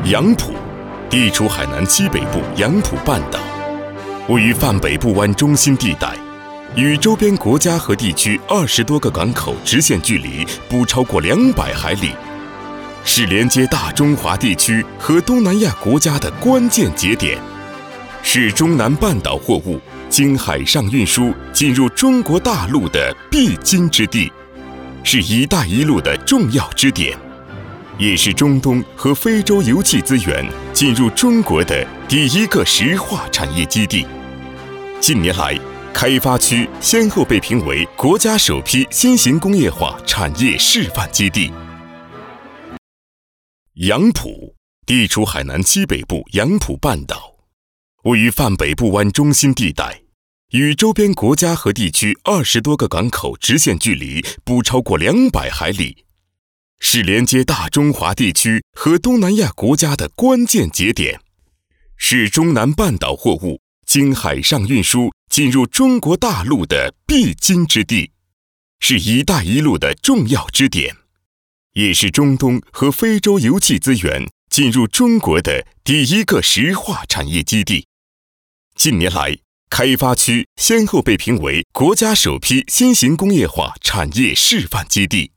杨浦地处海南西北部杨浦半岛，位于泛北部湾中心地带，与周边国家和地区20多个港口直线距离不超过200海里，是连接大中华地区和东南亚国家的关键节点，是中南半岛货物经海上运输进入中国大陆的必经之地，是一带一路的重要支点，也是中东和非洲油气资源进入中国的第一个石化产业基地。近年来，开发区先后被评为国家首批新型工业化产业示范基地。杨浦地处海南西北部杨浦半岛，位于泛北部湾中心地带，与周边国家和地区20多个港口直线距离不超过200海里，是连接大中华地区和东南亚国家的关键节点，是中南半岛货物经海上运输进入中国大陆的必经之地，是一带一路的重要支点，也是中东和非洲油气资源进入中国的第一个石化产业基地。近年来，开发区先后被评为国家首批新型工业化产业示范基地。